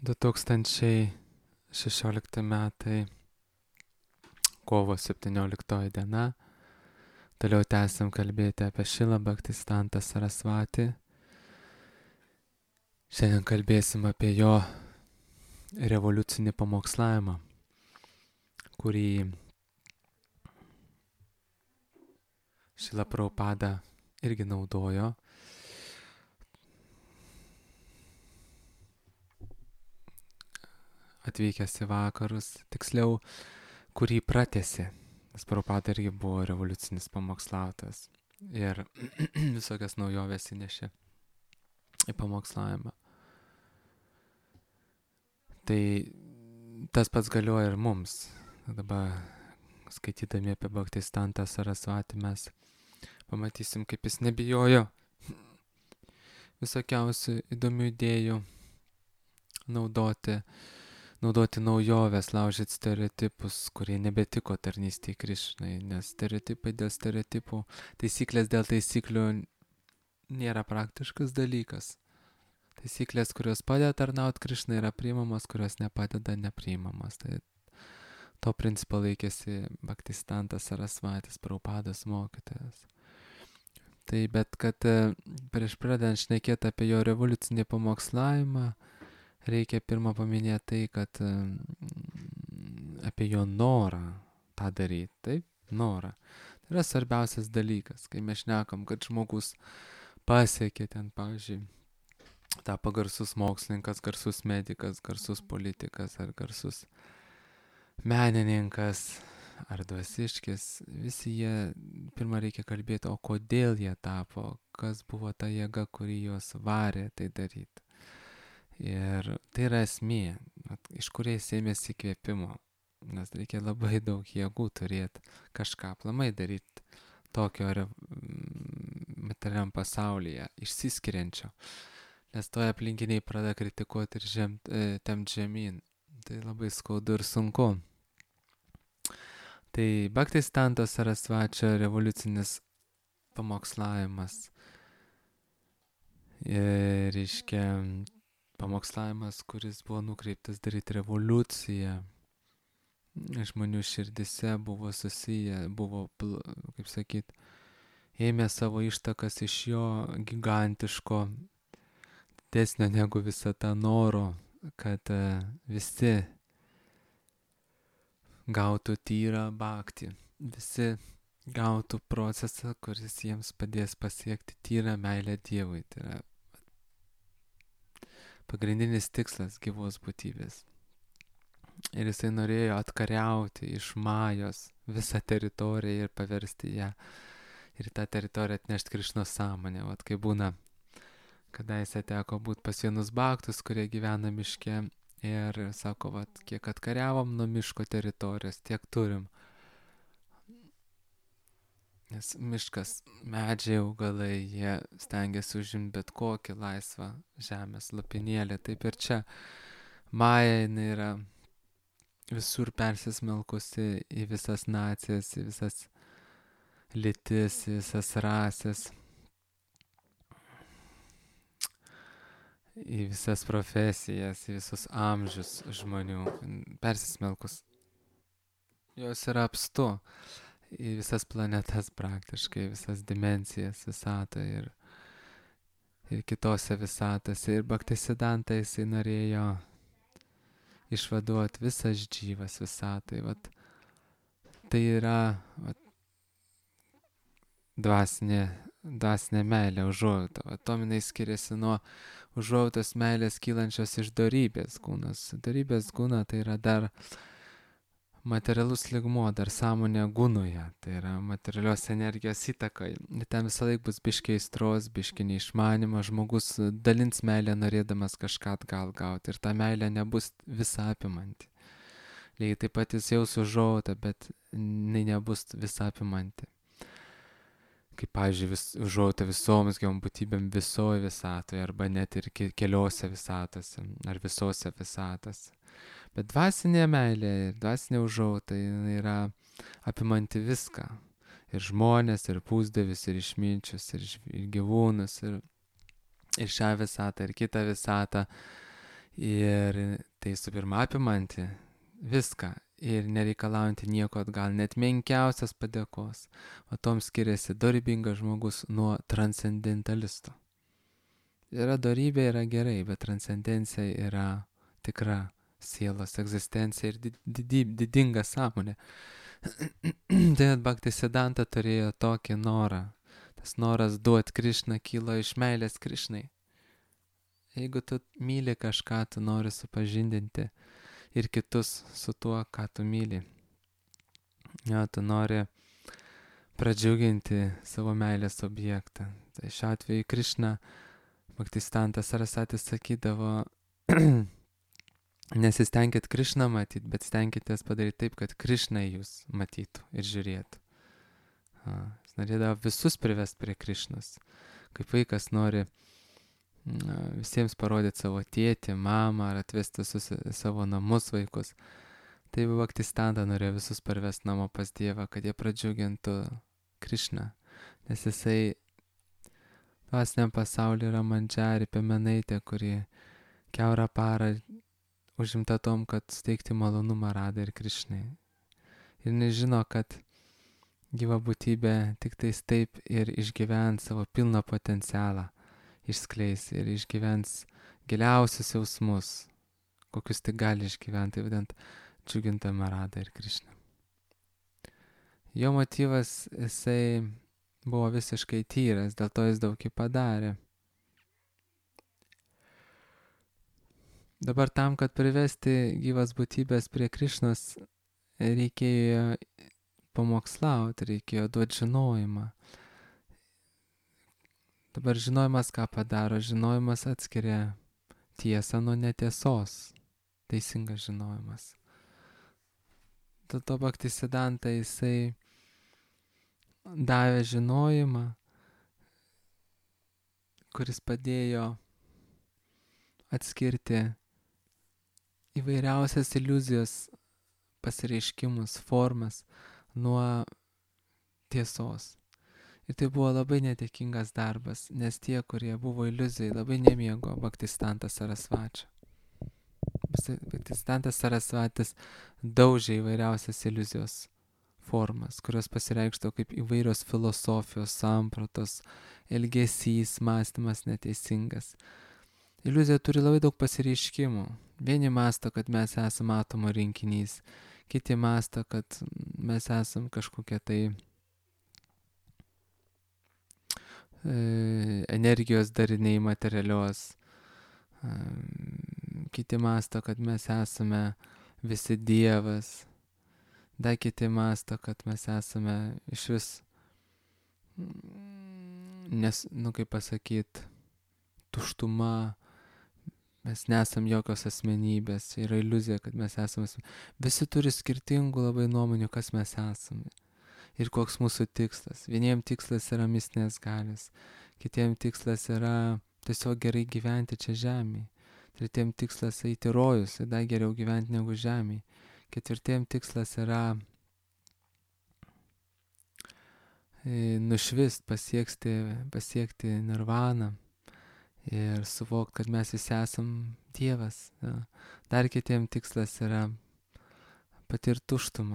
2016 metai, kovo 17 diena. Toliau tęsim kalbėti apie Šilą Bhaktisiddhantą Sarasvatį. Šiandien kalbėsim apie jo revoliucinį pamokslavimą, kurį Šila Prabhupada irgi naudojo. Atvykęs į vakarus, tiksliau, kurį pratęsė, nes Prabhupada irgi buvo revoliucinis pamokslautojas ir visokias naujoves įnešė į pamokslavimą. Tai tas pats galioja ir mums. Dabar skaitydami apie Bhaktisiddhantą Sarasvatį mes pamatysim, kaip jis nebijojo visokiausių įdomių idėjų naudoti naujoves, laužyti stereotipus, kurie nebetiko tarnystėje Krišnai, nes stereotipai dėl stereotipų, taisyklės dėl taisyklių nėra praktiškas dalykas. Taisyklės, kurios padeda tarnauti Krišnai, yra priimamos, kurios nepadeda, nepriimamos. Tai to principo laikėsi Bhaktisiddhantas Sarasvatis, Prabhupados mokytojas. Tai bet kad prieš pradedant šnekėti apie jo revoliucinį pamokslavimą, reikia pirmą paminėti tai, kad apie jo norą tą daryti. Taip, norą. Tai yra svarbiausias dalykas, kai mes šnekam, kad žmogus pasiekė ten, pavyzdžiui, tapo garsus mokslininkas, garsus medikas, garsus politikas ar garsus menininkas ar dvasiškis. Visi jie, pirmą reikia kalbėti, o kodėl jie tapo, kas buvo ta jėga, kuri juos varė tai daryti. Ir tai yra esmė, iš kuriais ėmėsi įkvėpimo, nes reikia labai daug jėgų turėti kažką aplamai daryti tokio materialiam pasaulyje, išsiskiriančio, nes toje aplinkiniai pradeda kritikuoti ir tempt žemyn. Tai labai skaudu ir sunku. Tai Bhaktisiddhanto Sarasvačio revoliucinis pamokslavimas reiškia pamokslavimas, kuris buvo nukreiptas daryti revoliuciją. Žmonių širdise buvo susiję, buvo, kaip sakyt, ėmė savo ištakas iš jo gigantiško, didesnio negu visata noro, kad visi gautų tyrą bhaktį, visi gautų procesą, kuris jiems padės pasiekti tyrą meilę Dievui. Tai yra pagrindinis tikslas gyvos būtybės. Ir jisai norėjo atkariauti iš Majos visą teritoriją ir paversti ją. Ir tą teritoriją atnešti Krišnos sąmonę. Vat kai būna, kadaise teko būti pas vienus bhaktus, kurie gyvena miške. Ir sako, vat, kiek atkariavom nuo miško teritorijos, tiek turim. Nes miškas, medžiai, augalai, jie stengiasi užimti bet kokį laisvą žemės lopinėlį. Taip ir čia Maja jinai yra visur persismelkusi į visas nacijas, į visas lytis, į visas rasės, į visas profesijas, į visus amžius žmonių. Persismelkus. Jos yra apstu į visas planetas praktiškai, visas dimensijas visatoje ir kitose visatose. Ir Bhaktisiddhanta jisai norėjo išvaduoti visas džyvas visatai. Vat, tai yra dvasinė meilė, užuojauta. Tominai skiriasi nuo užuojautos meilės kylančios iš dorybės kūnas. Dorybės kūna tai yra dar materialus lygmuo, dar sąmonė gūnoje, tai yra materialios energijos įtaka. Ten visą laiką bus biškiai aistros, biškiai neišmanimo, žmogus dalins meilę norėdamas kažką atgal gauti ir ta meilė nebus visą apimanti. Lygiai taip pat jis jaus užuojautą, bet jinai nebus visą apimanti. Kaip, pavyzdžiui, užuojauta visoms gyvom būtybėm visoje visatoje arba net ir keliose visatose ar visose visatose. Bet dvasinė meilė ir dvasinė užuojauta yra apimanti viską. Ir žmonės, ir pusdievius, ir išminčius, ir gyvūnus, ir šią visatą, ir kitą visatą. Ir tai su pirma apimanti viską ir nereikalaujanti nieko atgal, net menkiausias padėkos. O tom skiriasi dorybingas žmogus nuo transcendentalisto. Yra dorybė, yra gerai, bet transcendencija yra tikra sielos egzistencija ir didinga sąmonė. Tai Bhaktisiddhanta turėjo tokį norą. Tas noras duoti Krišną kilo iš meilės Krišnai. Jeigu tu myli kažką, tu nori supažindinti ir kitus su tuo, ką tu myli. Ja, tu nori pradžiuginti savo meilės objektą. Tai šiuo atveju Krišna, Bhaktisiddhanta Sarasatis sakydavo, nesistengit Krišną matyti, bet stenkitės padaryti taip, kad Krišna jūs matytų ir žiūrėtų. Jis norėdavo visus privesti prie Krišnos. Kaip vaikas nori visiems parodyti savo tėtį, mamą ar atvesti savo namus vaikus. Tai Bhaktisiddhanta norėjo visus parvesti namo pas Dievą, kad jie pradžiugintų Krišną. Nes jisai dvasiniam pasaulyje yra mandžari piemenaitė, kuri kiaurą parą užimta tom, kad suteikti malonumą Radai ir Krišnai. Ir nežino, kad gyva būtybė tik tais taip ir išgyvens savo pilną potencialą, išskleis ir išgyvens giliausius jausmus, kokius tik gali išgyventi, vadint džiugintama Radai ir Krišna. Jo motyvas, jisai buvo visiškai tyras, dėl to jis daug padarė. Dabar tam, kad privesti gyvas būtybės prie Krišnos, reikėjo pamokslauti, reikėjo duoti žinojimą. Dabar žinojimas ką padaro? Žinojimas atskiria tiesą nuo netiesos. Teisingas žinojimas. Dėl to Bhaktisiddhanta jisai davė žinojimą, kuris padėjo atskirti įvairiausias iliuzijos pasireiškimus, formas nuo tiesos. Ir tai buvo labai netekingas darbas, nes tie, kurie buvo iliuzijai, labai nemėgo Bhaktisiddhanta Sarasvačio. Bhaktisiddhanta Sarasvatis daužė įvairiausias iliuzijos formas, kurios pasireikštų kaip įvairios filosofijos, sampratos, elgesys, mąstymas neteisingas. Iliuzija turi labai daug pasireiškimų. Vieni mąsto, kad mes esame atomo rinkinys, kiti mąsto, kad mes esame kažkokie tai energijos dariniai materialios. Kiti mąsto, kad mes esame visi Dievas. Dar kiti mąsto, kad mes esame iš vis, kaip pasakyti, tuštuma. Mes nesam jokios asmenybės, yra iliuzija, kad mes esame. Visi turi skirtingų labai nuomonių, kas mes esame ir koks mūsų tikslas. Vieniem tikslas yra mistinės galios, kitiem tikslas yra tiesiog gerai gyventi čia žemėje, tretiem tikslas eiti rojus, ir dar geriau gyventi negu žemėje, ketvirtiem tikslas yra nušvist, pasiekti nirvaną. Ir suvokti, kad mes visi esam Dievas. Ja. Dar kitiem tikslas yra patirti tuštumą.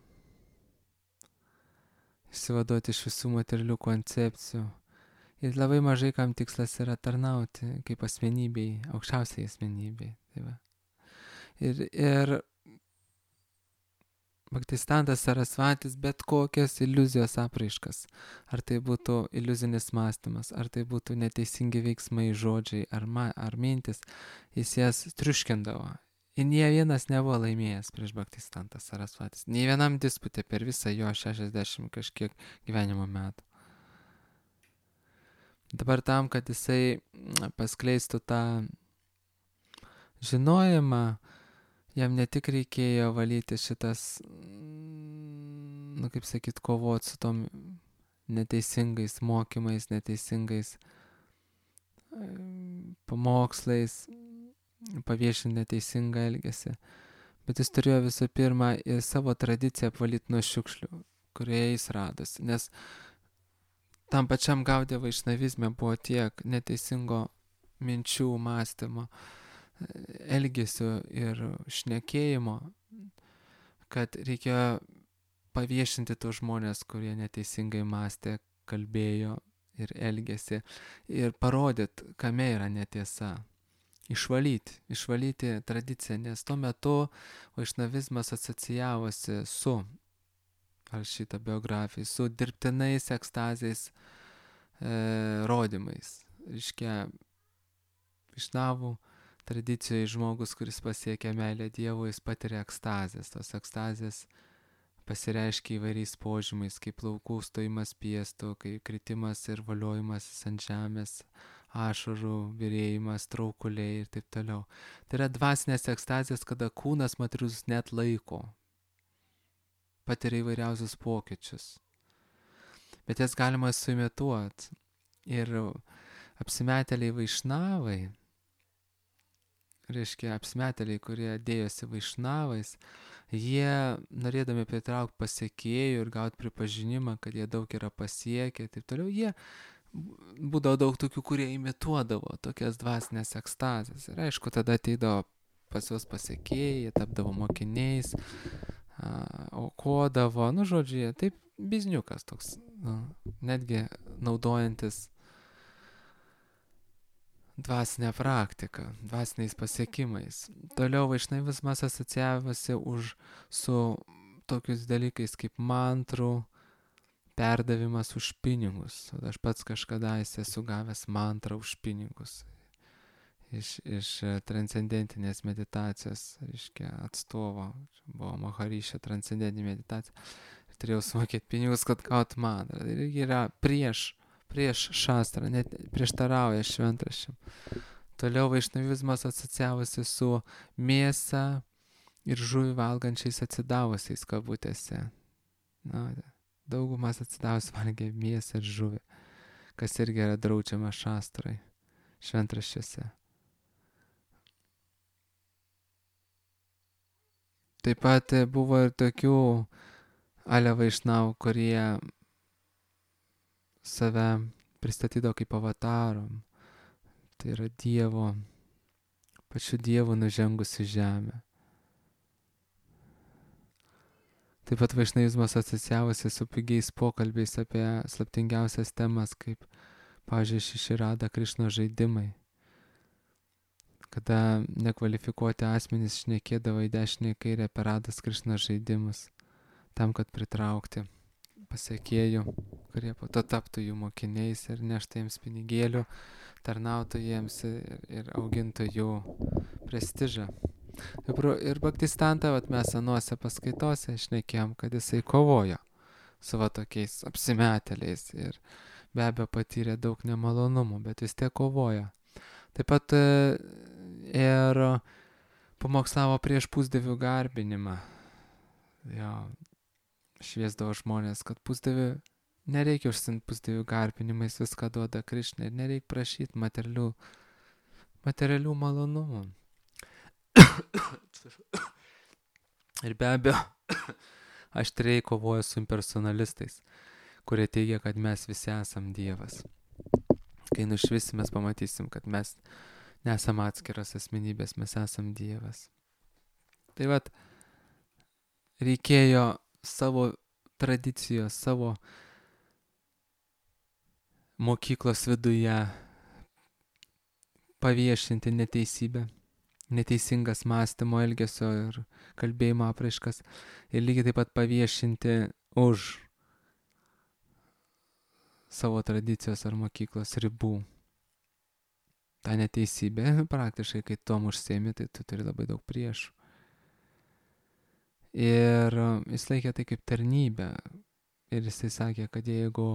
Išsivaduoti iš visų materialių koncepcijų. Ir labai mažai kam tikslas yra tarnauti kaip asmenybei, aukščiausiai asmenybei. Tai va. Ir Bhaktisiddhanta Sarasvatis bet kokias iliuzijos apraiškas. Ar tai būtų iliuzinis mąstymas, ar tai būtų neteisingi veiksmai, žodžiai ar mintis, jis jas triuškindavo. Ir nie vienas nebuvo laimėjęs prieš Bhaktisiddhanta Sarasvatis. Nei vienam disputė per visą jo 60 kažkiek gyvenimo metų. Dabar tam, kad jisai paskleistų tą žinojimą, jam ne tik reikėjo valyti šitas, kovoti su tom neteisingais mokymais, neteisingais pamokslais, paviešinti neteisingą elgesį. Bet jis turėjo visų pirma ir savo tradiciją apvalyti nuo šiukšlių, kurioje jis radosi. Nes tam pačiam Gaudiya Vaišnavizme buvo tiek neteisingo minčių, mąstymo, elgesio ir šnekėjimo, kad reikėjo paviešinti tus žmonės, kurie neteisingai mąstė, kalbėjo ir elgėsi, ir parodyt, kame yra netiesa. Išvalyti tradiciją, nes tuo metu vaišnavizmas asocijavosi su, ar šitą biografiją, su dirbtinais ekstazės rodymais. Reiškia, vaišnavų tradicijoje žmogus, kuris pasiekia meilę Dievui, jis patiria ekstazės. Tos ekstazės pasireiškia įvairiais požymiais, kaip plaukų stojimas piestu, kaip kritimas ir valiojimas ant žemės, ašarų virėjimas, traukuliai ir taip toliau. Tai yra dvasinės ekstazės, kada kūnas materialus net laiko, patiria įvairiausius pokyčius. Bet jas galima suimituoti. Ir apsimetėliai vaišnavai, reiškia apsimetėliai, kurie dėjosi vaišnavais, jie, norėdami pritraukti pasiekėjų ir gauti pripažinimą, kad jie daug yra pasiekę ir taip toliau, jie būdavo daug tokių, kurie imituodavo tokias dvasinės ekstazės. Ir aišku, tada ateidavo pas juos pasiekėjai, jie tapdavo mokiniais, aukodavo, žodžiu, taip bizniukas toks, netgi naudojantis dvasinę praktiką, dvasiniais pasiekimais. Toliau vaišnavizmas asocijavosi su tokius dalykais kaip mantrų perdavimas už pinigus. Aš pats kažkada esu gavęs mantrą už pinigus iš transcendentinės meditacijos, reiškia, atstovo. Buvo Maharišio transcendentinė meditacija. Ir turėjau sumokėti pinigus, kad gaut mantrą. Ir yra prieš šastrą, net prieštarauja šventraščiam. Toliau vaišnavizmas asocijavosi su mėsa ir žuvį valgančiais atsidavusiais kabutėse. Daugumas atsidavusių valgė mėsą ir žuvį, kas irgi yra draudžiama šastrai, šventraščiuose. Taip pat buvo ir tokių ale vaišnavų, kurie save pristatydavo kaip avatarom. Tai yra Dievo, pačiu Dievu nužengus į žemę. Taip pat vaišnavizmas asocijavosi su pigiais pokalbiais apie slaptingiausias temas, kaip, pavyzdžiui, Šiširada Krišno žaidimai, kada nekvalifikuoti asmenys šnekėdavo į dešinę į kairę per Radas Krišno žaidimus, tam, kad pritraukti pasiekėjų, kurie po to taptų jų mokiniais ir neštų jiems pinigėlių, tarnautų jiems ir augintų jų prestižą. Ir Bhaktistanta, mes anuose paskaitose šnekėjom, kad jisai kovojo su tokiais apsimetėliais ir be abejo patyrė daug nemalonumų, bet vis tiek kovojo. Taip pat ir pamokslavo prieš pusdievių garbinimą. Šviesdavo žmonės, kad pusdievių nereikia užsiimti pusdievių garbinimais, viską duoda Krišna ir nereikia prašyti materialių malonumų. Ir be abejo, aštriai kovoja su impersonalistais, kurie teigia, kad mes visi esam Dievas. Kai nušvisim, mes pamatysim, kad mes nesam atskiras asmenybės, mes esam Dievas. Tai reikėjo savo tradicijos, savo mokyklos viduje paviešinti neteisybę, neteisingas mąstymo, elgesio ir kalbėjimo apraiškas ir lygiai taip pat paviešinti už savo tradicijos ar mokyklos ribų. Ta neteisybė, praktiškai, kai tom užsiemi, tai tu turi labai daug priešų. Ir jis laikė tai kaip tarnybę. Ir jisai sakė, kad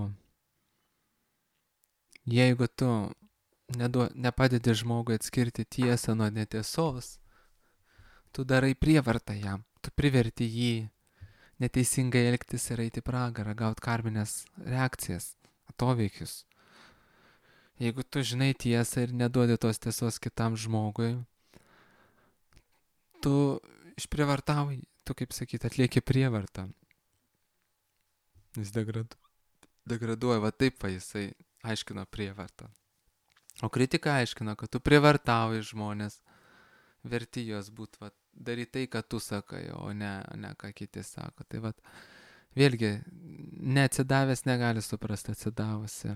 jeigu tu nepadedi žmogui atskirti tiesą nuo netiesos, tu darai prievartą jam, tu priverti jį neteisingai elgtis ir eiti pragarą, gauti karminės reakcijas, atoveikius. Jeigu tu žinai tiesą ir neduodi tos tiesos kitam žmogui, tu išprievartauji, tu, kaip sakyti, atlieki prievartą. Jis degraduoja, taip jisai aiškino prievartą. O kritika aiškino, kad tu prievartauji žmonės, verti jos būt, vat, daryti tai, ką tu sakai, o ne ką kiti sako. Tai vat, vėlgi, neatsidavęs negali suprasti atsidavusi.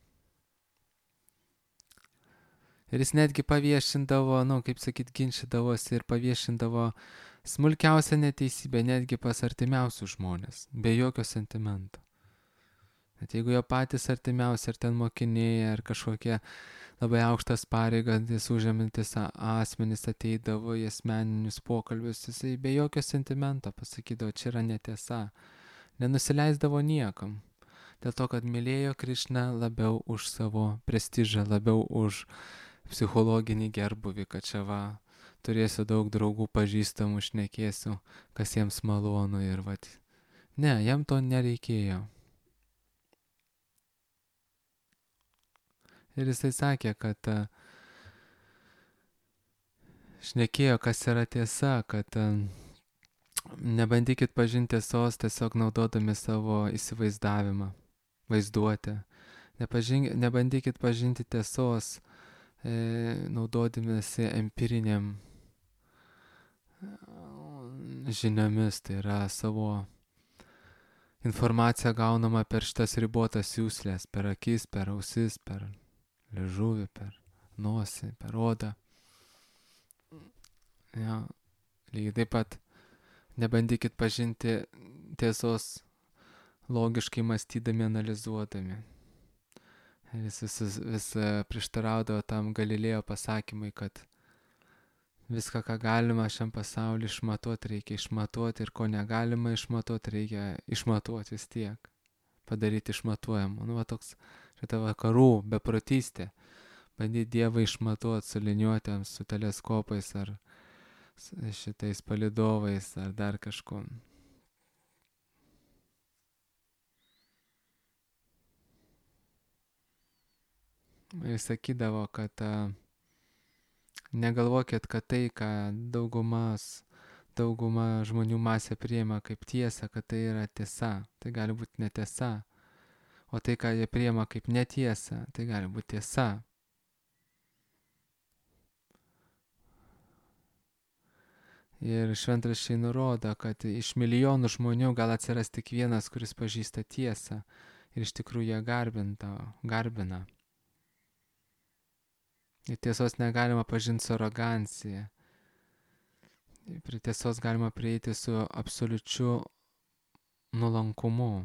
Ir jis netgi paviešindavo, kaip sakyt, ginčydavosi ir paviešindavo smulkiausią neteisybę netgi pas artimiausius žmonės, be jokio sentimento. Net jeigu jo patys artimiausi, ar ten mokiniai, ar kažkokie labai aukštas pareigas užimantis asmenys ateidavo į asmeninius pokalbius, jisai be jokio sentimento pasakydavo, čia yra netiesa. Nenusileisdavo niekam. Dėl to, kad mylėjo Krišną labiau už savo prestižą, labiau už psichologinį gerbuvį, kad čia va, turėsiu daug draugų pažįstamų, šnekėsiu, kas jiems malonu ir vat. Ne, jam to nereikėjo. Ir jisai sakė, kad šnekėjo, kas yra tiesa, kad nebandykit pažinti tiesos tiesiog naudodami savo įsivaizdavimą, vaizduotę. Nebandykit pažinti tiesos naudodamėsi empiriniam žiniomis, tai yra savo informacija gaunama per šitas ribotas jūslės, per akis, per ausis, per liežuvį, per nosį, per odą. Ja, lygiai taip pat nebandykit pažinti tiesos logiškai mąstydami, analizuodami. Vis prieštaraudavo tam Galilėjo pasakymai, kad viską, ką galima šiam pasauliu išmatuoti, reikia išmatuoti, ir ko negalima išmatuoti, reikia išmatuoti vis tiek, padaryti išmatuojamą. Va toks šitą vakarų beprotystė, bandyti Dievą išmatuoti su liniuotėms, su teleskopais ar šitais palidovais ar dar kažkuo. Jis sakydavo, kad negalvokit, kad tai, ką dauguma žmonių masė priima kaip tiesą, kad tai yra tiesa. Tai gali būti netiesa. O tai, ką jie priima kaip netiesa, tai gali būti tiesa. Ir šventraščiai nurodo, kad iš milijonų žmonių gal atsiras tik vienas, kuris pažįsta tiesą ir iš tikrųjų ją garbina. Ir tiesos negalima pažinti su arogancija. Prie tiesos galima prieiti su absoliučiu nuolankumu.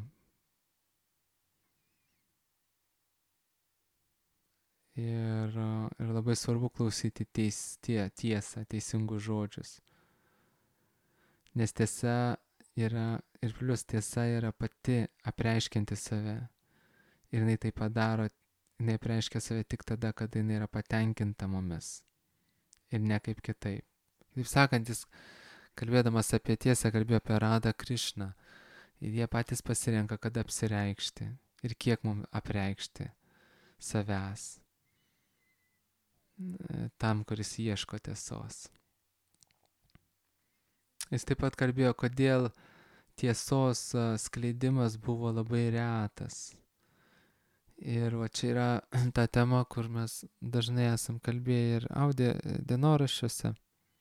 Ir labai svarbu klausyti tiesą, teisingus žodžius. Nes tiesa yra, ir plius tiesa yra pati apreiškianti save. Ir jinai tai padaro, jinai apreiškia save tik tada, kada jinai yra patenkinta mumis. Ir ne kaip kitaip. Taip sakant, jis kalbėdamas apie tiesą, kalbėjo apie Radą Krišną. Ir jie patys pasirenka, kada apsireikšti. Ir kiek mums apreikšti savęs. Tam, kuris ieško tiesos. Jis taip pat kalbėjo, kodėl tiesos skleidimas buvo labai retas. Ir va čia yra ta tema, kur mes dažnai esam kalbėję ir audio dienoraščiuose,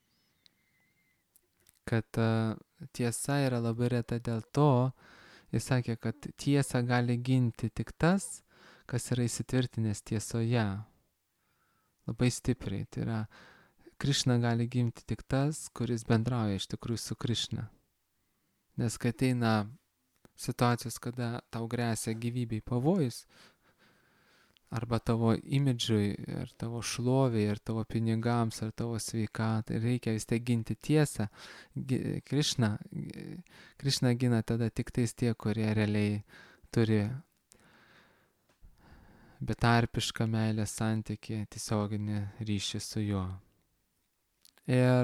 kad tiesa yra labai reta dėl to, jis sakė, kad tiesą gali ginti tik tas, kas yra įsitvirtinęs tiesoje. Labai stipriai. Tai yra, Krišna gali gimti tik tas, kuris bendrauja iš tikrųjų su Krišna. Nes kai ateina situacijos, kada tau gresia gyvybei pavojus, arba tavo imidžui, ir tavo šloviai, ir tavo pinigams, ar tavo sveikatai, reikia vis tiek ginti tiesą. Krišna gina tada tik tais tie, kurie realiai turi betarpišką meilės santykį, tiesioginį ryšį su juo. Ir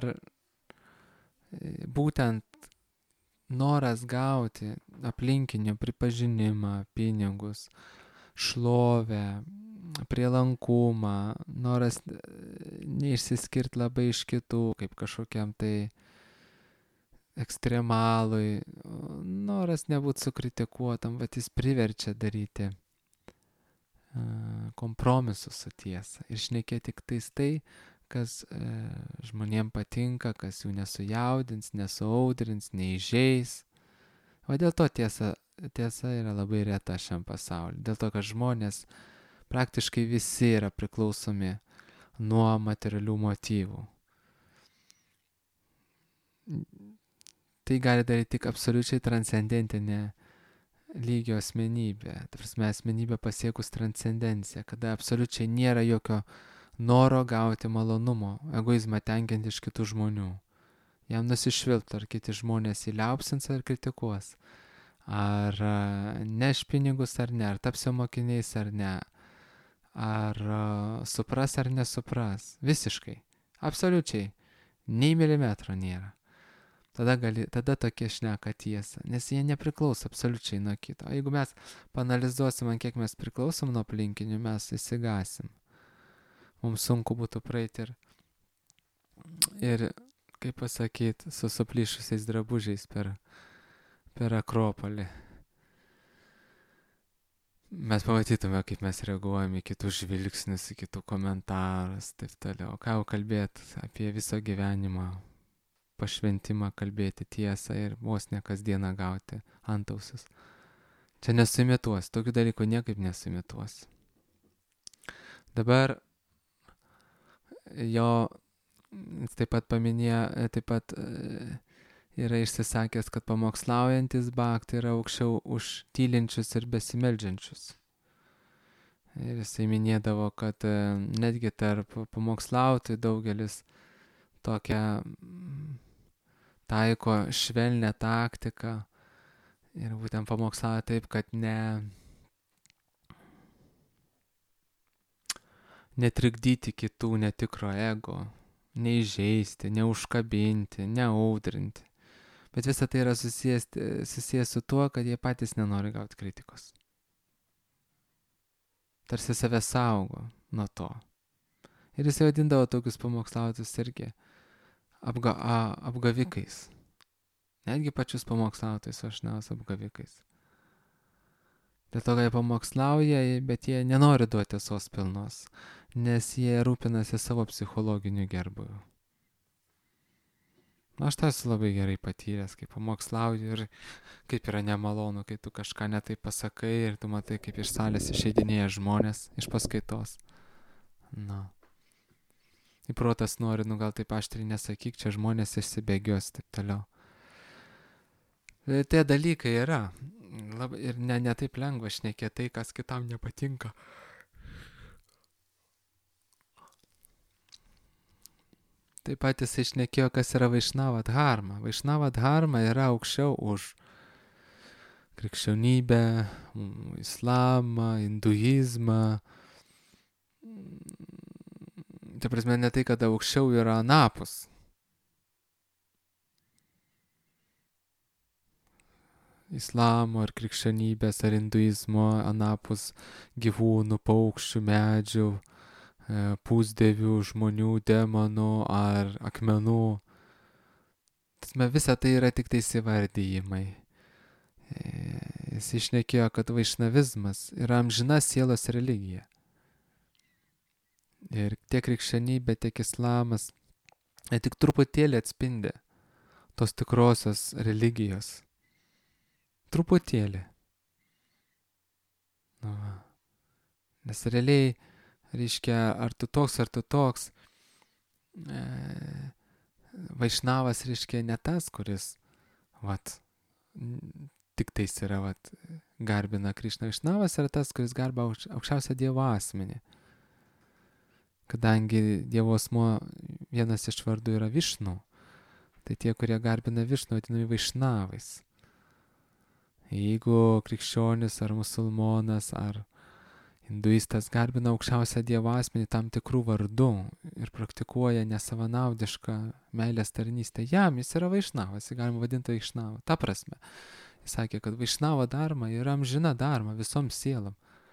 būtent noras gauti aplinkinių pripažinimą, pinigus, šlovę, prielankumą, noras neišsiskirti labai iš kitų, kaip kažkokiam tai ekstremalui, noras nebūti sukritikuotam, bet jis priverčia daryti kompromisus su tiesa ir šnekėti tik tais tai, kas žmonėm patinka, kas jų nesujaudins, nesuaudrins, neįžeis. O dėl to tiesa yra labai reta šiam pasauliu. Dėl to, kad žmonės praktiškai visi yra priklausomi nuo materialių motyvų. Tai gali daryti tik absoliučiai transcendentinė lygio asmenybė. Ta prasme, asmenybė pasiekus transcendenciją, kada absoliučiai nėra jokio noro gauti malonumo, egoizmą tenkinti iš kitų žmonių. Jam nusišvilptų, ar kiti žmonės jį liaupsins ar kritikuos. Ar neš pinigus ar ne, ar taps jo mokiniais ar ne, ar supras ar nesupras. Visiškai, absoliučiai, nei milimetro nėra. Tada tokie šneka tiesą, nes jie nepriklauso absoliučiai nuo kito. O jeigu mes panalizuosim, ant kiek mes priklausom nuo aplinkinių, mes įsigasim. Mums sunku būtų praeiti ir kaip pasakyti, su suplyšusiais drabužiais per Akropolį. Mes pamatytume, kaip mes reaguojame į kitų žvilgsnius, į kitų komentarus, taip toliau. Ką jau kalbėti apie viso gyvenimą, pašventimą, kalbėti tiesą ir vos ne kasdieną gauti antausius. Čia nesuimituos, tokių dalykų niekaip nesuimituos. Dabar jo taip pat paminėjo, yra išsisakęs, kad pamokslaujantis bhakti yra aukščiau už tylinčius ir besimeldžiančius. Ir jisai minėdavo, kad netgi tarp pamokslautojų daugelis tokią taiko švelnę taktiką ir būtent pamokslauja taip, kad netrikdyti kitų netikro ego, neįžeisti, neužkabinti, neaudrinti. Bet visa tai yra susijęs su tuo, kad jie patys nenori gauti kritikos. Tarsi save saugo nuo to. Ir jis vadindavo tokius pamokslautojus irgi apgavikais. Netgi pačius pamokslautojus dažniausiai apgavikais. Dėl to, kad jie pamokslauja, bet jie nenori duoti tiesos pilnos, nes jie rūpinasi savo psichologiniu gerbūviu. Aš tą esu labai gerai patyręs, kai pamokslauju ir kaip yra nemalonu, kai tu kažką netai pasakai ir tu matai, kaip iš salės išeidinėja žmonės iš paskaitos. Įprotas nori, gal taip aštriai nesakyk, čia žmonės išsibėgios, taip toliau. Tie dalykai yra. Ir ne taip lengva šnekėti tai, kas kitam nepatinka. Taip pat jis šnekėjo, kas yra Vaišnava dharma. Vaišnava dharma yra aukščiau už krikščionybę, islamą, hinduizmą. Tai prasme ne tai, kad aukščiau yra anapus. Islamo ar krikščionybės ar hinduizmo anapus gyvūnų, paukščių, medžių, pusdievių, žmonių, demonų ar akmenų. Visa tai yra tik tais įvardyjimai. Jis išnekėjo, kad vaišnavizmas yra amžina sielos religija. Ir tiek krikščionybė, tiek islamas tik truputėlį atspindi tos tikrosios religijos. Truputėlį. Nes realiai, reiškia, ar tu toks, vaišnavas reiškia ne tas, kuris, tik tais yra, garbina Krišną. Vaišnavas yra tas, kuris garba aukščiausią Dievo asmenį. Kadangi Dievo asmuo vienas iš vardų yra Višnu, tai tie, kurie garbina Višnu, vadinami vaišnavais. Jeigu krikščionis ar musulmonas ar hinduistas garbina aukščiausią Dievo asmenį tam tikrų vardų ir praktikuoja nesavanaudišką meilės tarnystę, jam jis yra vaišnavas, jį galima vadinti vaišnavu. Ta prasme, jis sakė, kad vaišnavo dharma yra amžina dharma visom sielom.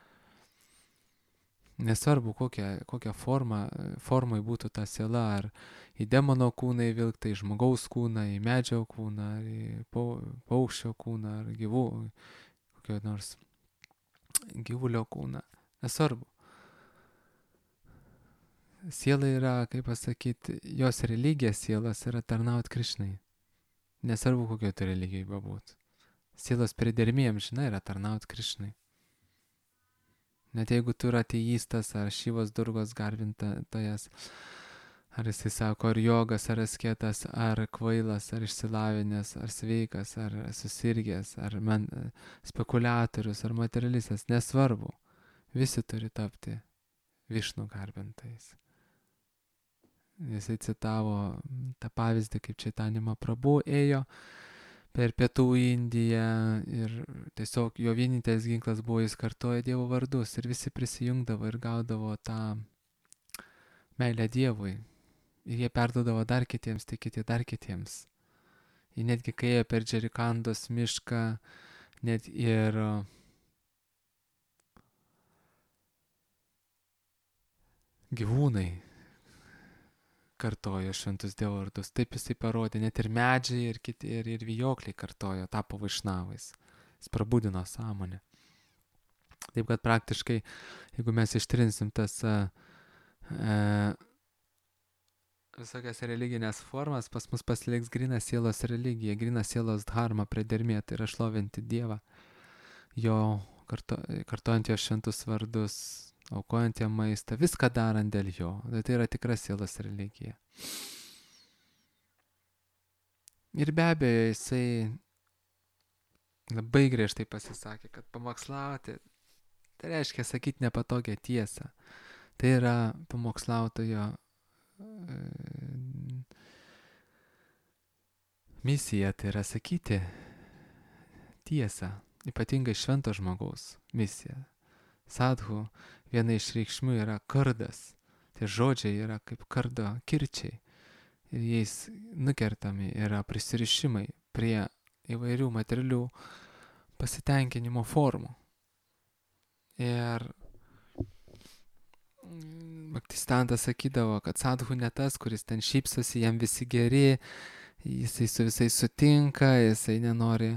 Nesvarbu, kokia formai būtų ta siela, ar į demono kūną įvilkta, į žmogaus kūną, į medžio kūną, ar į paukščio kūną, ar kokio nors gyvulio kūną. Nesvarbu. siela yra, kaip pasakyti, jos religija sielos yra tarnaut Krišnai. Nesvarbu, kokio tu religijai bebūtų. Sielos pridermė amžinai yra tarnaut Krišnai. Net jeigu tu yra ateistas ar Šyvos Durgos garbintojas, ar jisai sako, ar jogas, ar asketas, ar kvailas, ar išsilavinęs, ar sveikas, ar susirgęs, ar spekuliatorius, ar materialistas, nesvarbu. Visi turi tapti Višnų garbintais. Jisai citavo tą pavyzdį, kaip Čaitanija Mahaprabhu ėjo per Pietų Indiją ir tiesiog jo vienintelis ginklas buvo, jis kartoja Dievo vardus ir visi prisijungdavo ir gaudavo tą meilę Dievui. Ir jie perduodavo dar kitiems, tai kiti dar kitiems. Ir netgi kai ėjo per Džerikandos mišką, net ir gyvūnai kartojo šventus Dievo vardus. Taip jisai parodė, net ir medžiai, ir kiti, ir vijokliai kartojo, tapo vaišnavais. Jis prabudino sąmonę. Taip kad praktiškai, jeigu mes ištrinsim tas visokias religinės formas, pas mus pasiliks grina sielos religija, grina sielos dharma, pridermė, tai yra šlovinti Dievą, jo kartojant jo šventus vardus, aukojant jam maistą, viską darant dėl jo. Tai yra tikra sielos religija. Ir be abejo, jisai labai griežtai pasisakė, kad pamokslauti, tai reiškia sakyti nepatogią tiesą. Tai yra pamokslautojo misija, tai yra sakyti tiesą, ypatingai švento žmogaus misija. Sadhu viena iš reikšmių yra kardas. Tai žodžiai yra kaip kardo kirčiai. Ir jais nukertami yra prisirišimai prie įvairių materialių pasitenkinimo formų. Ir Bhaktisiddhanta sakydavo, kad sadhu ne tas, kuris ten šypsosi, jam visi geri, jisai su visais sutinka, jisai nenori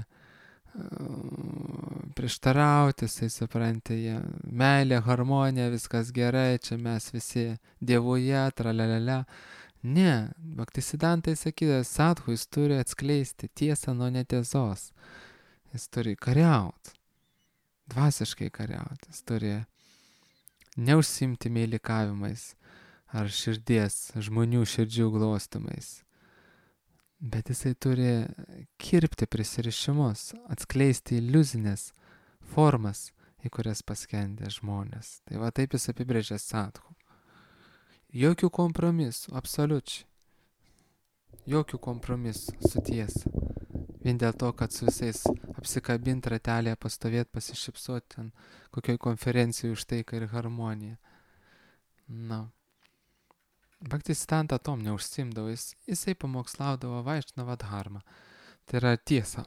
prieštarauti, jisai supranta, meilė, harmonija, viskas gerai, čia mes visi Dievuje, tralalala. Ne, Bhaktisiddhantai sakydavo, sadhu jis turi atskleisti tiesą nuo netiesos. Jis turi kariauti, dvasiškai kariauti, jis turi neužsiimti meilikavimais ar širdies, žmonių širdžių glostimais. Bet jisai turi kirpti prisirišimus, atskleisti iliuzinės formas, į kurias paskendė žmonės. Tai va taip jis apibrėžė sadhu. Jokių kompromisų, absoliučiai. Jokių kompromisų su tiesa. Vien dėl to, kad su visais apsikabint ratelėje, pastovėti, pasišypsoti ten kokioj konferencijai už taiką ir harmoniją. Na. Bhaktisiddhanta tom neužsiimdavo, jisai pamokslaudavo Vaišnava dharma. Tai yra tiesa.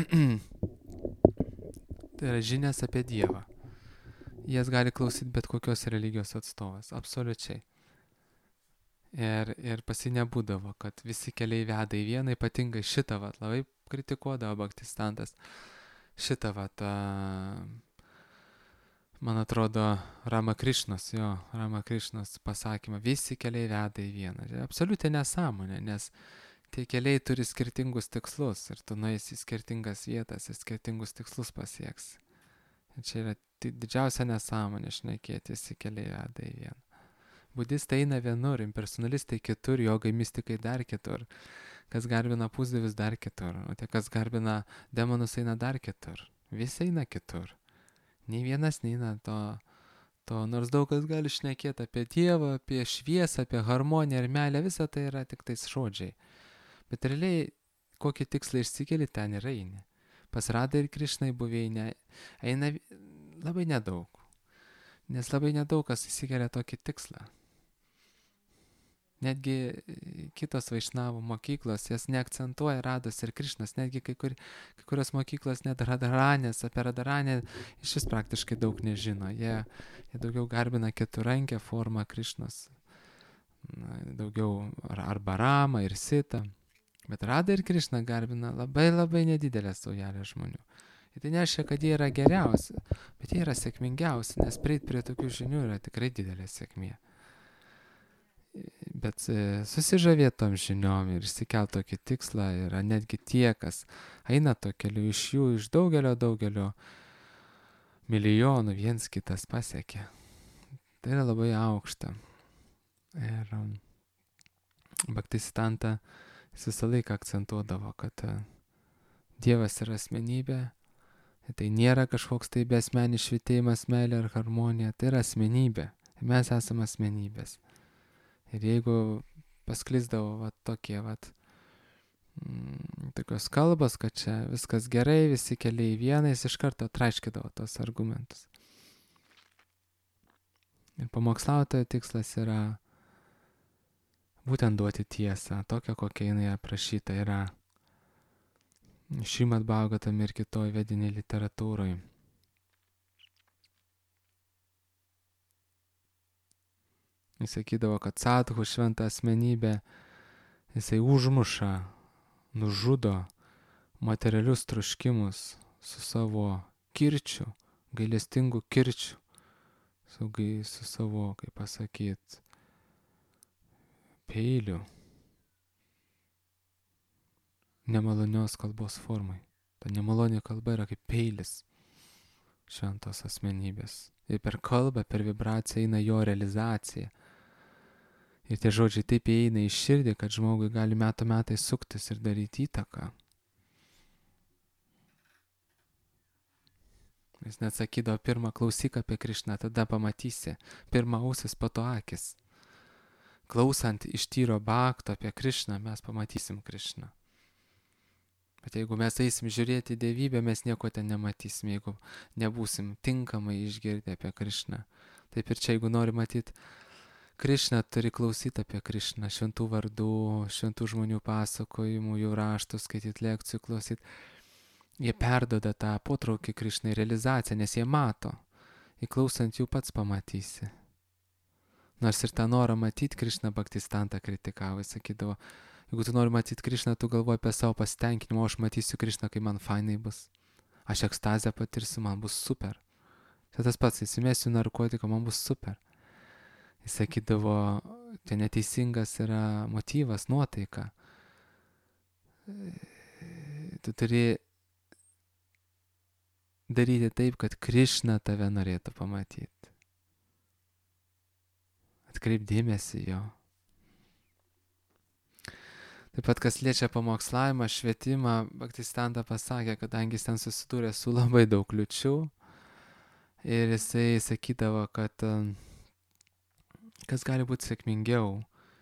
Tai yra žinias apie Dievą. Jas gali klausyti bet kokios religijos atstovas, absoliučiai. Ir pasi nebūdavo, kad visi keliai veda į vieną, ypatingai šitą vat, labai kritikuodavo Bhaktisiddhantas. Šitą vat, man atrodo, Rama Krišnos pasakymą, visi keliai veda į vieną. Tai absoliučiai nesąmonė, nes tie keliai turi skirtingus tikslus ir tu nueisi į skirtingas vietas ir skirtingus tikslus pasieks. Ir čia yra didžiausia nesąmonė šnekėti, visi keliai veda į vieną. Budistai eina vienur, impersonalistai kitur, jogai mistikai dar kitur, kas garbina pusdievius dar kitur, o tie, kas garbina demonus, eina dar kitur. Visi eina kitur. Nei vienas neina to, nors daug kas gali šnekėti apie Dievą, apie šviesą, apie harmoniją ir meilę, visa tai yra tik tais žodžiai. Bet realiai, kokį tikslą išsikeli, ten ir eini. Pas Radha ir Krišnai buveinę eina labai nedaug, nes labai nedaug kas įsikelia tokį tikslą. Netgi kitos vaišnavų mokyklos, jas neakcentuoja Rados ir Krišnos, netgi kai kurios mokyklos net Radharanės, apie Radharanę iš vis praktiškai daug nežino. Jie daugiau garbina keturankę formą Krišnos, daugiau arba Ramą ir Sitą. Bet Radha ir Krišna garbina labai labai nedidelę saujelę žmonių. Ir tai nereiškia, kad jie yra geriausi, bet jie yra sėkmingiausi, nes prieit prie tokių žinių yra tikrai didelė sėkmė. Bet susižavėtom žiniom ir išsikelt tokį tikslą yra netgi tie, kas eina to keliu, iš jų, iš daugelio milijonų viens kitas pasiekė. Tai yra labai aukšta. Ir Bhaktisiddhanta visą laiką akcentuodavo, kad Dievas yra asmenybė, tai nėra kažkoks tai besmenis švitėjimas, meilė ar harmonija, tai yra asmenybė. Mes esame asmenybės. Ir jeigu pasklisdavo tokie tokios kalbos, kad čia viskas gerai, visi keliai į vieną, jis iš karto traiškydavo tos argumentus. Ir pamokslautojo tikslas yra būtent duoti tiesą, tokią, kokia jinai aprašyta yra Šrimad Bhagavatam ir kitoj vedinėj literatūroj. Jis sakydavo, kad sadhu, šventa asmenybė, jisai užmuša, nužudo materialius troškimus su savo kirčiu, gailestingu kirčiu, su savo, kaip pasakyt, peiliu, nemalonios kalbos formai. Ta nemalonė kalba yra kaip peilis šventos asmenybės. Ir per kalbą, per vibraciją eina jo realizacija. Ir tie žodžiai taip įeina į širdį, kad žmogui gali metų metai suktis ir daryti įtaką. Jis net sakydavo, pirmą klausyk apie Krišną, tada pamatysi. Pirmą ausis, po to akis. Klausant iš tyro bhakto apie Krišną, mes pamatysim Krišną. Bet jeigu mes eisim žiūrėti dievybę, mes nieko ten nematysim, jeigu nebūsim tinkamai išgirdę apie Krišną. Taip ir čia, jeigu nori matyti Krišną, turi klausyti apie Krišną, šventų vardų, šventų žmonių pasakojimų, jų raštų, skaityti lekcijų, klausyti. Jie perdoda tą potraukį Krišnai, realizaciją, nes jie mato. Įklausant jų pats pamatysi. Nors ir tą norą matyti Krišną Bhaktisiddhanta kritikavo, jis sakydavo, jeigu tu nori matyti Krišną, tu galvoji apie savo pasitenkinimą, o aš matysiu Krišną, kai man fainai bus. Aš ekstazę patirsiu, man bus super. Tai tas pats, įsimesiu narkotiką, man bus super. Jis sakydavo, tai neteisingas yra motyvas, nuotaika. Tu turi daryti taip, kad Krišna tave norėtų pamatyti. Atkreip dėmesį jo. Taip pat, kas liečia pamokslavimą, švietimą, Bhaktisiddhanta pasakė, kadangi jis ten susidūrė su labai daug kliučių ir jisai sakydavo, kad kas gali būti sėkmingiau,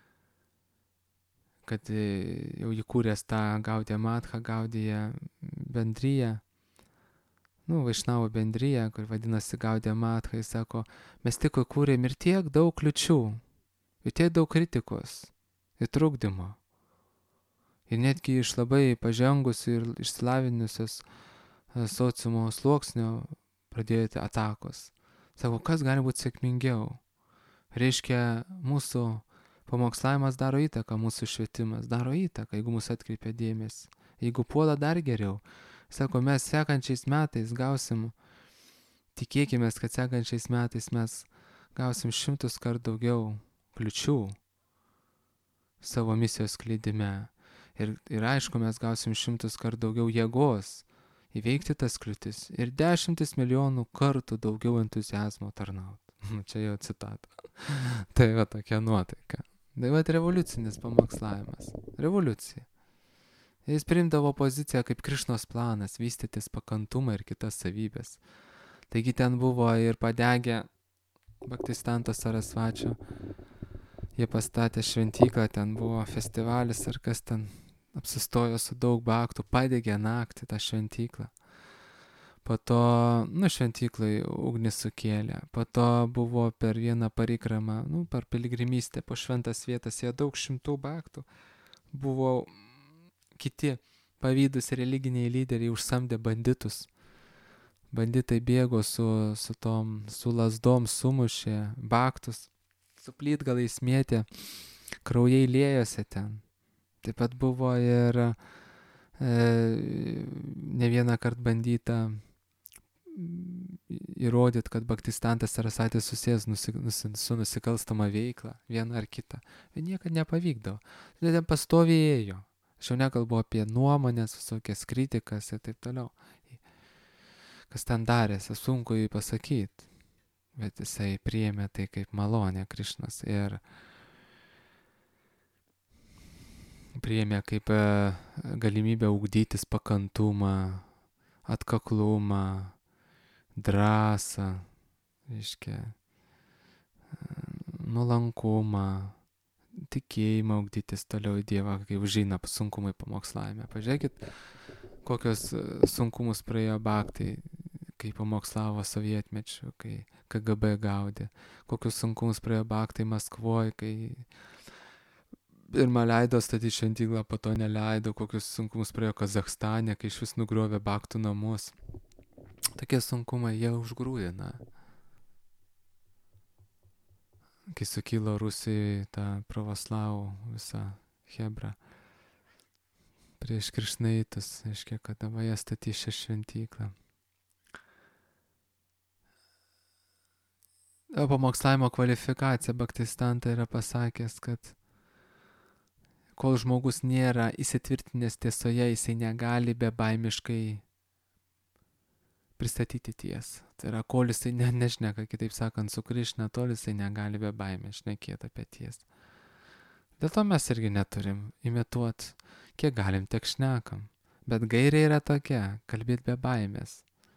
kad jau įkūręs tą Gaudiją Matha, Gaudiją bendryją, Vaišnavų bendryją, kur vadinasi Gaudiją Matha, jis sako, mes tik kūrėm ir tiek daug kliučių, ir tiek daug kritikos, ir trukdymo. Ir netgi iš labai pažengusių ir išsilavinusios sociumo sluoksnio pradėjote atakos. Sako, kas gali būti sėkmingiau? Reiškia, mūsų pamokslavimas daro įtaką, mūsų švietimas daro įtaką, jeigu mūsų atkreipia dėmesį. Jeigu puola dar geriau. Sako, mes sekančiais metais gausim, tikėkime, kad sekančiais metais mes gausim 100 kart daugiau kliučių savo misijos skleidime. Ir aišku, mes gausim 100 kart daugiau jėgos įveikti tas kliūtis ir 10 milijonų kartų daugiau entuziazmo tarnauti. Čia jau citata. Tai va tokia nuotaika. Tai va revoliucinis pamokslavimas. Revoliucija. Jis priimdavo poziciją kaip Krišnos planas, vystytis pakantumą ir kitas savybės. Taigi ten buvo ir padegę Bhaktisiddhanto Sarasvačio. Jie pastatė šventyklą, ten buvo festivalis ar kas ten apsistojo su daug bhaktų, padegė naktį tą šventyklą. Po to, šventyklai ugnis sukėlė. Po to buvo per vieną parikramą, per piligrimystę po šventas vietas, jie daug šimtų bhaktų. Buvo kiti pavydus religiniai lyderiai užsamdė banditus. Banditai bėgo su lasdom, sumušė bhaktus, su plytgalais mėtė, kraujai liejosi ten. Taip pat buvo ir ne vieną kartą bandyta įrodyti, kad Bhaktistantas Sarasatis susijęs su nusikalstama veikla, vieną ar kitą. Bet niekad nepavykdavo. Jie ten pastoviai ėjo. Aš jau nekalbu apie nuomonės, visokias kritikas ir taip toliau. Kas ten darėsi, sunku jį pasakyti. Bet jisai priėmė tai kaip malonę Krišnas ir priėmė kaip galimybę ugdytis pakantumą, atkaklumą, drąsą, reiškia, nuolankumą, tikėjimą ugdytis toliau į Dievą, kai užeina sunkumai pamokslavime. Pažiūrėkit, kokios sunkumus praėjo Bhaktai, kai pamokslavo sovietmečiu, kai KGB gaudė, kokius sunkumus praėjo Bhaktai Maskvoje, kai pirmą leido statyti šventyklą, po to neleido, kokius sunkumus praėjo Kazachstane, kai iš vis nugriovė Bhaktų namus. Tokie sunkumai jie užgrūdina. Kai sukilo Rusijoje tą pravoslavų visą Hebrą prieš krišnaitus, reiškia, kad dabar jie statys šią šventyklą. O pamokslavimo kvalifikacija Bhaktisiddhanta yra pasakęs, kad kol žmogus nėra įsitvirtinęs tiesoje, jisai negali bebaimiškai pristatyti tiesą. Tai yra, kol jisai nešneka, kitaip sakant, su Krišna, tol jisai negali be baimės šnekėti apie tiesą. Dėl to mes irgi neturim imituoti, kiek galim, tiek šnekam. Bet gairė yra tokia, kalbėti be baimės.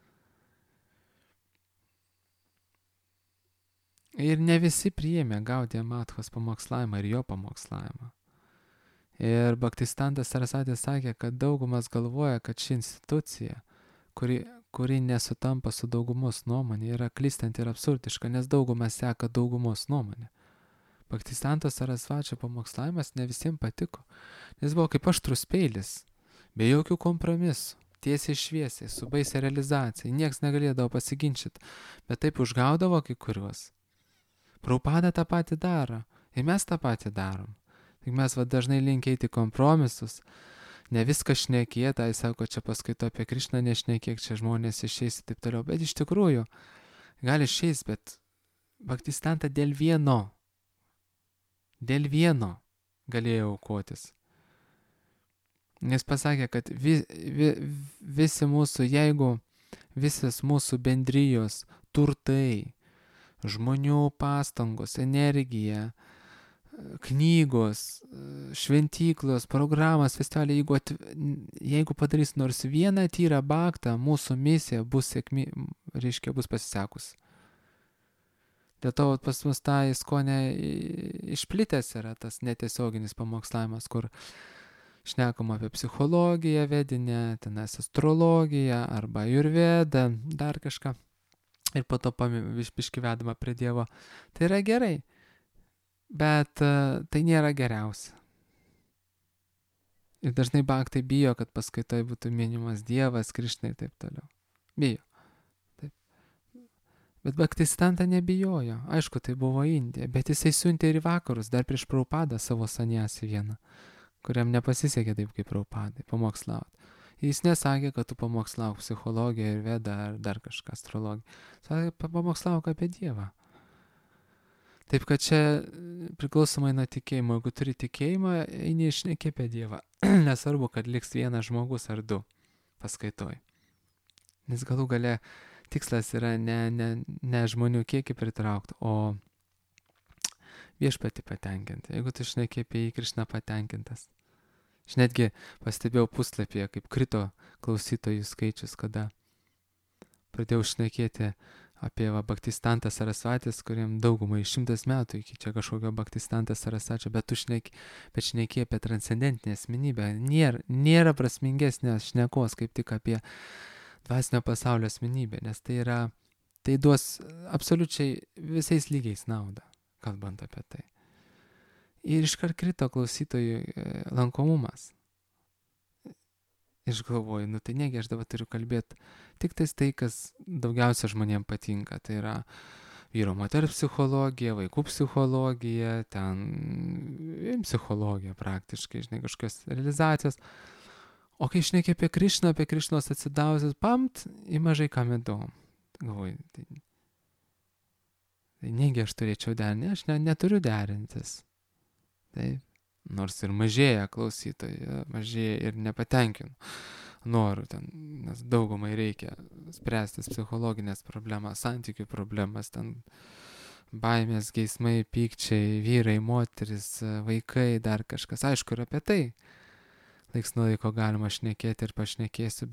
Ir ne visi priėmė Gaudiya Mathos pamokslavimą ir jo pamokslavimą. Ir Bhaktisiddhantas Sarasatis sakė, kad daugumas galvoja, kad ši institucija, kuri nesutampa su daugumos nuomonė, yra klystanti ir absurdiška, nes daugumas seka daugumos nuomonę. Bhaktisiddhanto Sarasvačio pamokslavimas ne visiems patiko, nes buvo kaip aštrus peilis, be jokių kompromisų, tiesiai šviesiai, su baisia realizacija, nieks negalėdavo pasiginčyti, bet taip užgaudavo kai kuriuos. Prabhupada tą patį daro, ir mes tą patį darom. Tik mes dažnai linkę eiti kompromisus, ne viską šnekėta, jis sako, čia paskaito apie Krišną nešnekėk, čia žmonės išeis ir taip toliau, bet iš tikrųjų gali išeis, bet Bhaktisiddhanta dėl vieno galėjo aukotis. Jis pasakė, kad visi mūsų, jeigu visas mūsų bendrijos turtai, žmonių pastangos, energija, knygos, šventyklos, programos, festivaliai, jeigu padarys nors vieną tyrą bhaktą, mūsų misija bus bus pasisekus. Dėl to pas mus tą ISKCONe išplitęs yra tas netiesioginis pamokslavimas, kur šnekama apie psichologiją vedinę, tenas astrologiją arba ajurvedą, dar kažką. Ir po to biškį vedama prie Dievo. Tai yra gerai. Bet tai nėra geriausia. Ir dažnai bhaktai bijo, kad paskaitoje būtų minimas Dievas, Krišna ir taip toliau. Bijo. Taip. Bet Bhaktisiddhanta nebijojo. Aišku, tai buvo Indija, bet jisai siuntė ir į vakarus, dar prieš Prabhupadą savo saniasį vieną, kuriam nepasisekė taip kaip Prabhupadai, pamokslauti. Jis nesakė, kad tu pamokslauk psichologiją ir vedą ar dar kažką astrologiją. Sakė, pamokslauk apie Dievą. Taip, kad čia priklausomai nuo tikėjimo. Jeigu turi tikėjimą, eini išneki apie Dievą. Nesvarbu, kad liks vienas žmogus ar du paskaitoj. Nes galų gale tikslas yra ne žmonių kiekį pritraukti, o viešpatį patenkinti. Jeigu tu šneki apie jį, Krišna patenkintas. Aš netgi pastebėjau puslapyje, kaip krito klausytojų skaičius, kada pradėjau šnekėti apie Bhaktisiddhantą Sarasvatis, kuriam daugumai 100 metų iki čia kažkokio Bhaktisiddhantą Sarasvačio, bet tu šneki apie transcendentinę asmenybę. Nėra prasmingesnės šnekos kaip tik apie dvasinio pasaulio asmenybę, nes tai duos absoliučiai visais lygiais naudą, kalbant apie tai. Ir iškart krito klausytojų lankomumas. Aš galvoju, tai negi aš dabar turiu kalbėti tik tai, kas daugiausia žmonėms patinka. Tai yra vyro moters psichologija, vaikų psichologija, ten psichologija praktiškai, žinai, kažkokios realizacijos. O kai šneki apie Krišną, apie Krišnos atsidavusius, į mažai kam įdomu. galvoju, tai negi aš turėčiau derinti, aš neturiu derintis. Taip. Nors ir mažėja klausytojai, mažėja ir nepatenkinu norų ten, nes daugumai reikia spręstis psichologinės problemas, santykių problemas, ten baimės, geismai, pykčiai, vyrai, moteris, vaikai, dar kažkas. Aišku, ir apie tai laiks nuo laiko galima šnekėti ir pašnekėsiu,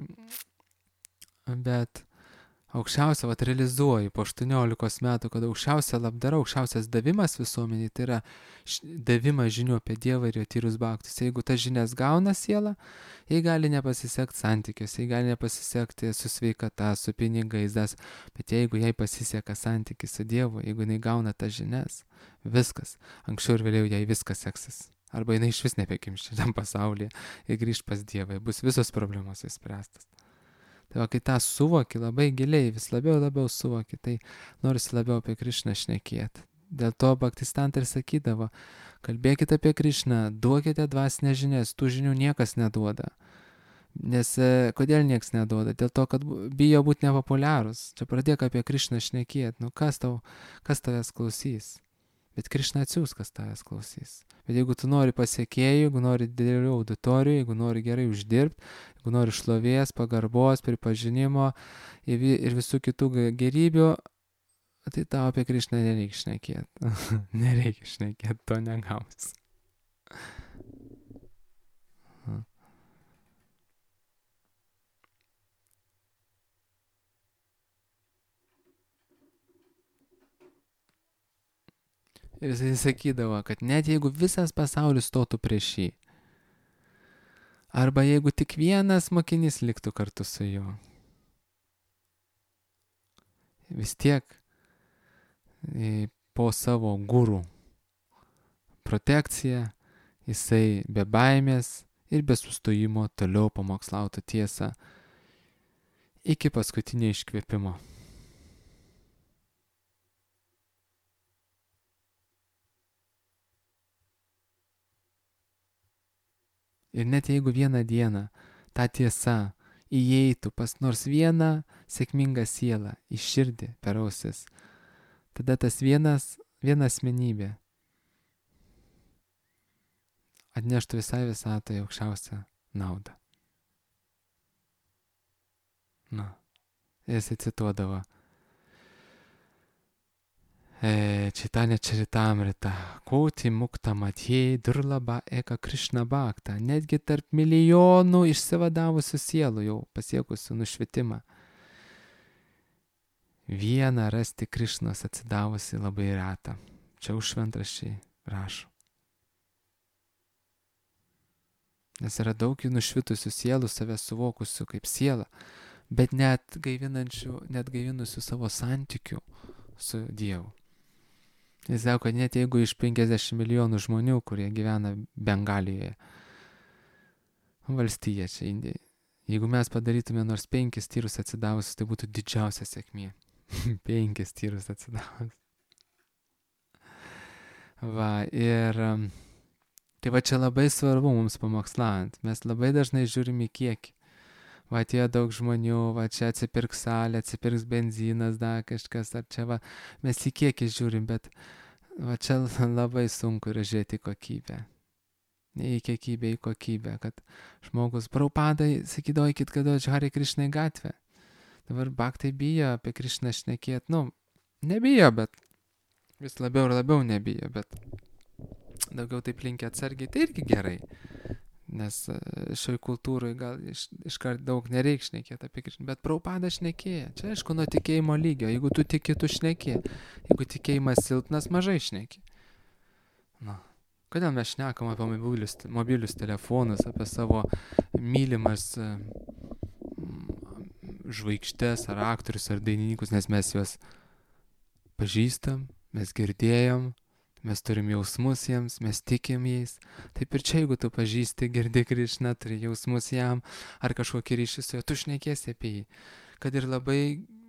bet aukščiausia, realizuoju po 18 metų, kad aukščiausia labdara, aukščiausias davimas visuomeniai, tai yra davimas žinių apie Dievą ir jo tyrus baktus. Jeigu tas žinias gauna siela, jai gali nepasisekti santykius, jai gali nepasisekti su sveikata, su pinigais, bet jeigu jai pasiseka santykis su Dievu, jeigu jinai gauna tas žinias, viskas, anksčiau ir vėliau jai viskas seksis. Arba jinai iš vis nebekimš šitam pasaulyje ir grįž pas Dievą, bus visos problemos įspręstas. Tai va, kai tą suvoki labai giliai, vis labiau suvoki, tai norisi labiau apie Krišną šnekėti. Dėl to baptistantai ir sakydavo, kalbėkite apie Krišną, duokite dvasinės žinias, tų žinių niekas neduoda. Nes kodėl niekas neduoda? Dėl to, kad bijo būti nepopuliarus. Čia pradėk apie Krišną šnekėti, nu kas tavęs klausys? Bet Krišna atsiūs, kas tavęs klausys. Bet jeigu tu nori pasiekėjų, jeigu nori didelių auditorijų, jeigu nori gerai uždirbti, jeigu nori šlovės, pagarbos, pripažinimo ir visų kitų gerybių, tai tau apie Krišną nereikia šnekėti. Nereikia šnekėti, to negausi. Ir jisai sakydavo, kad net jeigu visas pasaulis stotų prieš jį, arba jeigu tik vienas mokinys liktų kartu su juo, vis tiek po savo gurų protekciją jisai be baimės ir be sustojimo toliau pamokslautų tiesą iki paskutinio iškvėpimo. Ir net jeigu vieną dieną ta tiesa įeitų pas nors vieną sėkmingą sielą į širdį per ausis, tada tas viena asmenybė atneštų visai visatai aukščiausią naudą. Jisai cituodavo Čitanya Čaritamrita, Koti Mukta Matjei Durlaba Eka Krišna Bhakta, netgi tarp milijonų išsivadavusių sielų jau pasiekusių nušvitimą. Vieną rasti Krišnos atsidavusi labai retą. Čia už šventraščiai rašo. Nes yra daug jų nušvitusių sielų, save suvokusių kaip sielą, bet net gaivinusių savo santykių su Dievu. Jis sako, kad net jeigu iš 50 milijonų žmonių, kurie gyvena Bengalijoje, valstiečiai, Indijai, jeigu mes padarytume nors 5 tyrus atsidavusius, tai būtų didžiausia sėkmė. 5 tyrus atsidavusius. Va, ir tai va čia labai svarbu mums pamokslant. Mes labai dažnai žiūrim į kiekį. Va, atėjo daug žmonių, va, čia atsipirks salė, atsipirks benzinas, kažkas, ar čia va, mes į kiekį žiūrim, bet va, čia labai sunku yra žiūrėti kokybę. Ne į kiekybę, į kokybę, kad žmogus Prabhupadai sakydavo, kad Hare Krišnai gatvė. Dabar bhaktai bijo apie Krišną šnekėti, nebijo, bet vis labiau ir labiau nebijo, bet daugiau taip linkia atsargiai, tai irgi gerai. Nes šioj kultūrai gal iškart daug nereikia šnekėti apie Krišną, bet Prabhupada šnekėjo. Čia aišku nuo tikėjimo lygio, jeigu tu tiki, tu šneki, jeigu tikėjimas silpnas, mažai šneki. Kodėl mes šnekam apie mobilius telefonus, apie savo mylimas žvaigždės ar aktorius ar dainininkus, nes mes juos pažįstam, mes girdėjom, mes turim jausmus jiems, mes tikim jais. Taip ir čia, jeigu tu pažįsti, girdi Krišną, turi jausmus jam, ar kažkokį ryšį su juo, tu šnekėsi apie jį. Kad ir labai,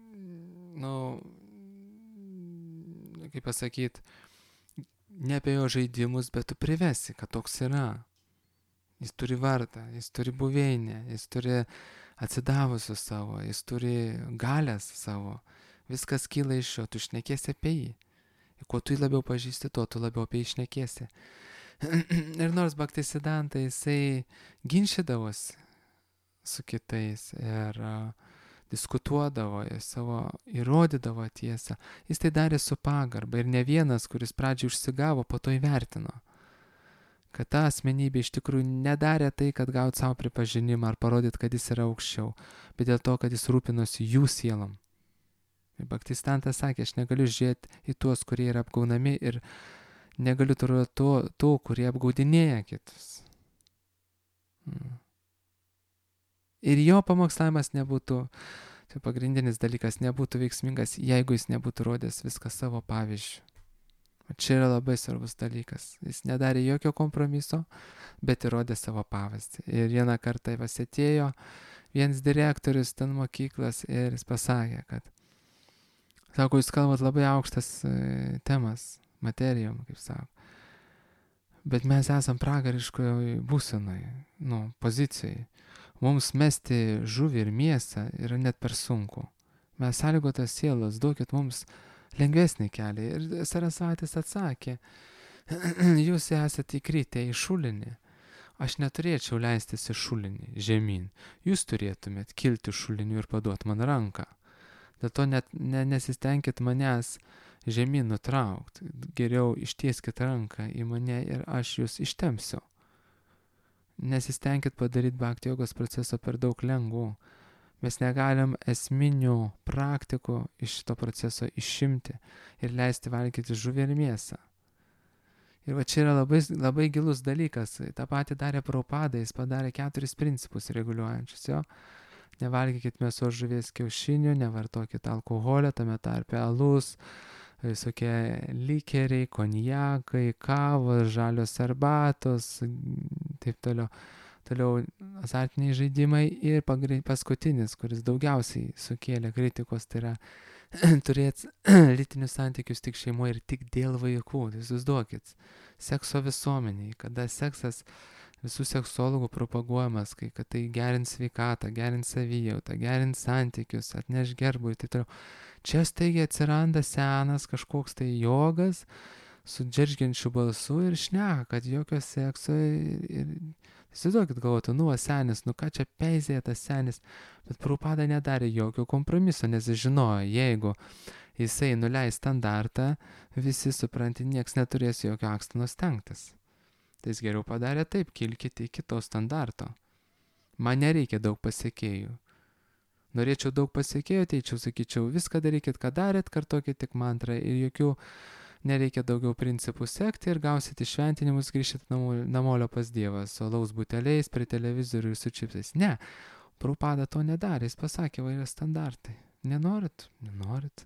kaip pasakyti, ne apie jo žaidimus, bet tu privesi, kad toks yra. Jis turi vardą, jis turi buveinę, jis turi atsidavusius savo, jis turi galės savo, viskas kyla iš jo, tu šnekėsi apie jį. Kuo tu jį labiau pažįsti, tuo tu labiau apie jį šnekėsi. Ir nors Bhaktisiddhanta jisai ginčydavosi su kitais ir diskutuodavo, įrodydavo tiesą, jis tai darė su pagarba ir ne vienas, kuris pradžiai užsigavo, po to įvertino, kad ta asmenybė iš tikrųjų nedarė tai, kad gaut savo pripažinimą ar parodyt, kad jis yra aukščiau, bet dėl to, kad jis rūpinosi jų sielom. Ir Bhaktisiddhanta sakė, aš negaliu žiūrėti į tuos, kurie yra apgaunami ir negaliu turėti tų, kurie apgaudinėja kitus. Ir jo pamokslavimas nebūtų, tai pagrindinis dalykas, nebūtų veiksmingas, jeigu jis nebūtų rodęs viską savo pavyzdžiu. O čia yra labai svarbus dalykas. Jis nedarė jokio kompromiso, bet įrodė savo pavyzdį. Ir vieną kartą atėjo vienas direktorius ten mokyklas ir jis pasakė, kad, sako, jūs kalbat labai aukštas temas, materijom, kaip sako. Bet mes esam pragariškoje būsenoje, pozicijai. Mums mesti žuvį ir mėsą yra net per sunku. Mes sąlygotas sielos, duokit mums lengvesnį kelią. Ir Sarasvatis atsakė, jūs esate įkritę į šulinį. Aš neturėčiau leistis į šulinį, žemyn. Jūs turėtumėt kilti šuliniu ir paduoti man ranką. Dėl to net nesistengkit manęs žemyn nutraukti. Geriau ištieskit ranką į mane ir aš jūs ištempsiu. Nesistengkit padaryti bhakti jogos proceso per daug lengvų. Mes negalim esminių praktikų iš šito proceso išimti ir leisti valgyti žuvį ir mėsą. Ir va čia yra labai, labai gilus dalykas. Ta pati darė Prabhupada, jis padarė 4 principus reguliuojančius jo. Nevalgykit mėsos, žuvies, kiaušinių, nevartokit alkoholio, tame tarpe alus, visokie likeriai, konjakai, kavos, žalios arbatos, taip toliau. Toliau azartiniai žaidimai ir paskutinis, kuris daugiausiai sukėlė kritikos, tai yra turėti lytinius santykius tik šeimoje ir tik dėl vaikų. Tai įsivaizduokit, sekso visuomeniai, kada seksas visų seksologų propaguojamas, kad tai gerins sveikatą, gerins savijautą, gerins santykius, atneš gerbūvį ir taip toliau. Čia staigiai atsiranda senas kažkoks tai jogas su džeržgiančiu balsu ir šneka, kad jokio sekso ir įsivaizduokit, galvotų, senis, ką čia peizėja tas senis, bet Prabhupada nedarė jokio kompromiso, nes jis žinojo, jeigu jisai nuleis standartą, visi supranti, nieks neturės jokio akstino stengtis. Tai jis geriau padarė taip, kilkite iki to standarto. Man nereikia daug pasiekėjų. Norėčiau daug pasiekėjų, ateičiau, sakyčiau, viską darykit, ką darėt, kartokit tik mantrą ir jokių nereikia daugiau principų sekti ir gausit išventinimus, grįžtit namolio pas Dievą su alaus buteliais, prie televizorių ir su čipsais. Ne, Prabhupada to nedarė, jis pasakė, va yra standartai. Nenorit? Nenorit.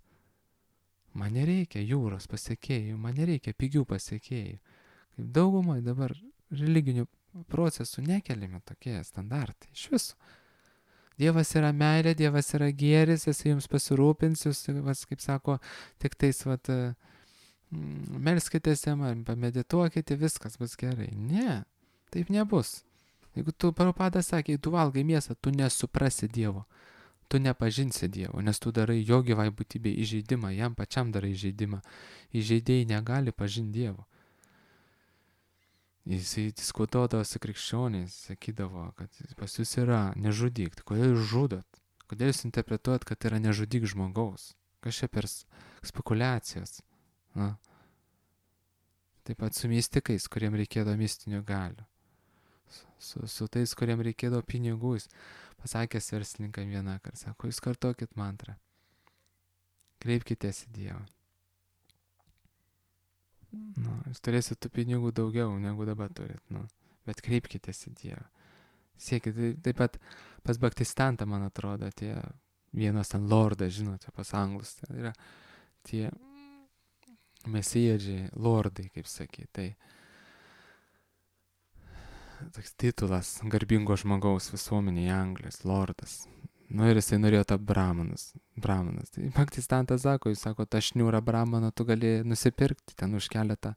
Man nereikia jūros pasiekėjų, man nereikia pigių pasiekėjų. Kaip daugumoje dabar religinių procesų nekeliami tokie standartai. Iš viso. Dievas yra meilė, Dievas yra gėris, jis jums pasirūpins, jūs, kaip sako, tik tais, melskitės jam, pamedituokite, viskas bus gerai. Ne, taip nebus. Jeigu tu, Prabhupada sakė, tu valgai mėsą, tu nesuprasi Dievo, tu nepažinsi Dievo, nes tu darai jo gyvai būtybei įžeidimą, jam pačiam darai įžeidimą. Įžeidėjai negali pažinti Dievo. Jisai diskutuodavo su krikščioniais, sakydavo, kad pas jūs yra nežudyk. Kodėl jūs žudot? Kodėl jūs interpretuojat, kad yra nežudyk žmogaus? Kas čia per spekulacijos? Na. Taip pat su mistikais, kuriem reikėdavo mistinių galių. Su tais, kuriem reikėdavo pinigų. Jis pasakęs verslininkam vieną kartą, sako, jūs kartokit mantrą. Kreipkitės į Dievą. Jūs turėsit tų pinigų daugiau, negu dabar turit, bet kreipkitės į Dievą. Siekit, taip pat pas Bhaktisiddhantą, man atrodo, tie vienas ten lordas, žinote, pas anglus, tai yra tie mesijadžiai, lordai, kaip sakyti, tai toks titulas garbingo žmogaus visuomenėje Anglijos, lordas. Ir jisai norėjo tą brahmanas. Tai Bhaktisiddhanta sako, jis sako, tą šniūrą brahmano tu gali nusipirkti ten už keletą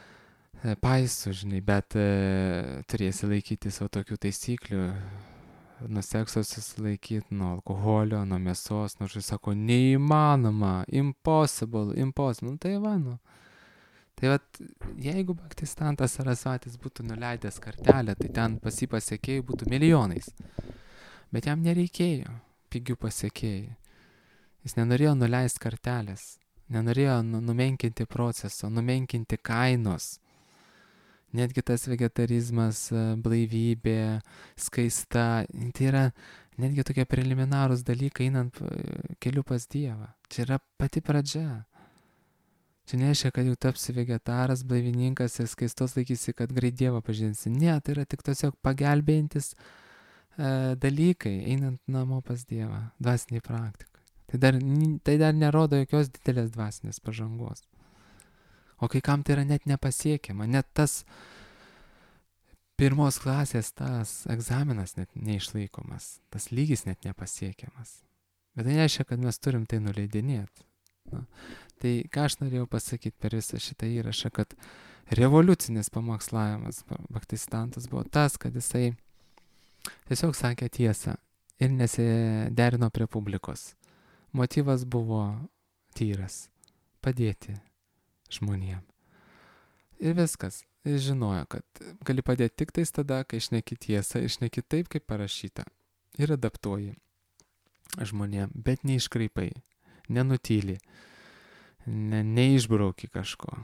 paisų, žinai, bet turėsi laikyti savo tokių taisyklių, nuo sekso susilaikyti, nuo alkoholio, nuo mėsos, nors jis sako, neįmanoma, impossible. Nu tai va, nu. Tai vat, jeigu Bhaktistantas Sarasvatis būtų nuleidęs kartelę, tai ten pas jį pasiekėjų būtų milijonais. Bet jam nereikėjo pigių pasiekėjų. Jis nenorėjo nuleisti kartelės, nenorėjo numenkinti proceso, numenkinti kainos. Netgi tas vegetarizmas, blaivybė, skaista, tai yra netgi tokie preliminarūs dalykai einant keliu pas Dievą. Čia yra pati pradžia. Čia nereiškia, kad jau tapsi vegetaras, blaivininkas ir skaistos laikysi, kad greit Dievą pažinsi. Ne, tai yra tik tiesiog pagelbėjantis dalykai, einant namo pas Dievą, dvasiniai praktikai. Tai dar nerodo jokios didelės dvasinės pažangos. O kai kam tai yra net nepasiekiama, net tas pirmos klasės tas egzaminas net neišlaikomas, tas lygis net nepasiekiamas. Bet tai nereiškia, kad mes turim tai nuleidinėti. Tai ką aš norėjau pasakyti per visą šitą įrašą, kad revoliucinis pamokslavimas Bhaktistantas buvo tas, kad jisai tiesiog sakė tiesą ir nesiderino prie publikos. Motyvas buvo tyras - padėti žmonėm. Ir viskas. Jis žinojo, kad gali padėti tik tais tada, kai šneki tiesą ir šneki taip, kaip parašyta. Ir adaptuoji žmonėm, bet neiškraipai, nenutyli, neišbrauki kažko.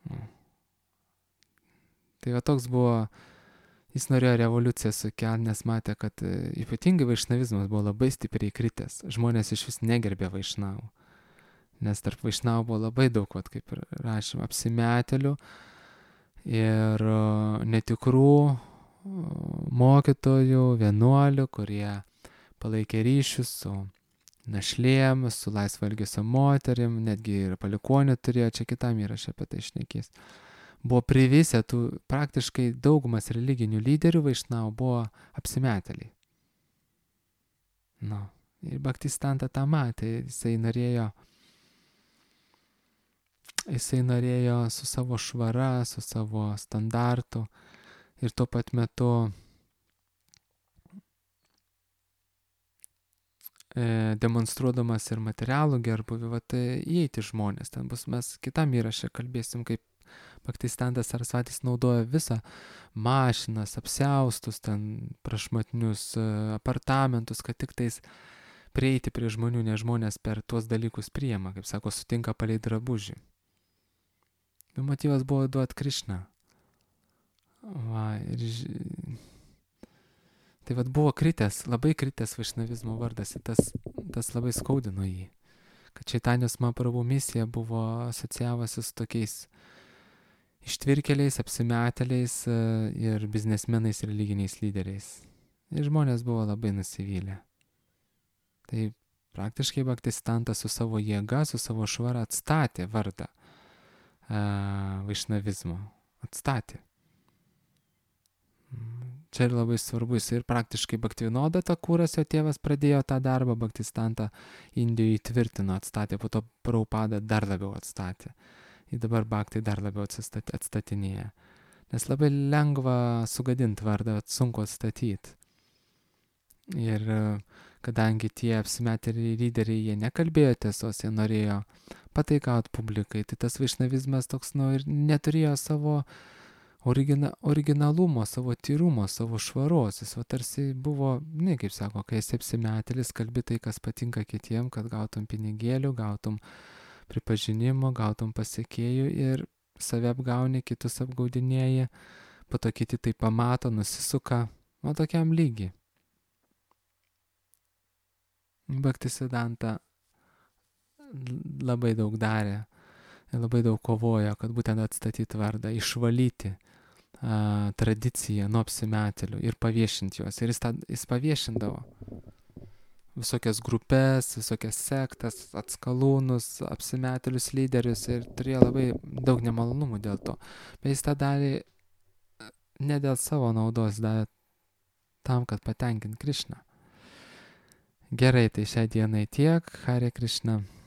Tai va toks buvo, jis norėjo revoliuciją sukelti, nes matė, kad ypatingai vaišnavizmas buvo labai stipriai kritęs. Žmonės iš vis negerbė vaišnavų. Nes tarp vaišnavų buvo labai daug, kaip ir rašėm, apsimetėlių ir netikrų mokytojų, vienuolių, kurie palaikė ryšius su našlėm, su laisvo elgesio moterim, netgi ir palikuonių turėjo, čia kitam įraše apie tai šnekės. Buvo privisę tų praktiškai daugumas religinių lyderių vaišnavų buvo apsimetėliai. Ir Bhaktistanta tą matė, jisai norėjo su savo švara, su savo standartu ir tuo pat metu demonstruodamas ir materialų gerbuvį, įeiti žmonės. Ten bus, mes kitam įraše kalbėsim, kaip Bhaktistantas Sarasvatis naudoja visą mašinas, apsiaustus, ten prašmatnius apartamentus, kad tik tais prieiti prie žmonių, nes žmonės per tuos dalykus priima, kaip sako, sutinka palei drabužį. Ir motyvas buvo duoti Krišną. Tai buvo kritęs, labai kritęs vaišnavizmo vardas ir tas labai skaudino jį. Kad Čaitanijos Mahaprabhu misija buvo asocijavosi su tokiais ištvirkeliais, apsimetėliais ir biznesmenais religiniais lyderiais. Ir žmonės buvo labai nusivylę. Tai praktiškai Bhaktistantas su savo jėga, su savo švara atstatė vardą vaišnavizmo. Atstatė. Čia ir labai svarbu, jis ir praktiškai Bhaktivinoda Thakuras, jo tėvas, pradėjo tą darbą, Bhaktistantą Indijoje įtvirtino, atstatė, po to Prabhupada dar labiau atstatė. Ir dabar Bhakti dar labiau atstatinėja. Nes labai lengva sugadinti vardą, sunku atstatyti. Ir kadangi tie apsimetę lyderiai, jie nekalbėjo tiesos, jie norėjo pataikauti publikai, tai tas vaišnavizmas toks, ir neturėjo savo originalumo, savo tyrumo, savo švaros. Jis tarsi buvo, kaip sako, kai esi apsimetėlis, kalbi tai, kas patinka kitiem, kad gautum pinigėlių, gautum pripažinimo, gautum pasiekėjų ir save apgauni, kitus apgaudinėji, po to kiti tai pamato, nusisuka, tokiam lygiai. Bhaktisiddhanta labai daug darė, labai daug kovojo, kad būtent atstatyti vardą, išvalyti tradiciją nuo apsimetėlių ir paviešinti juos. Ir jis paviešindavo visokias grupės, visokias sektas, atskalūnus, apsimetėlius lyderius ir turėjo labai daug nemalonumų dėl to. Bet jis tą darė ne dėl savo naudos, darė tam, kad patenkint Krišną. Gerai, tai šią dieną tiek. Hare Krishna.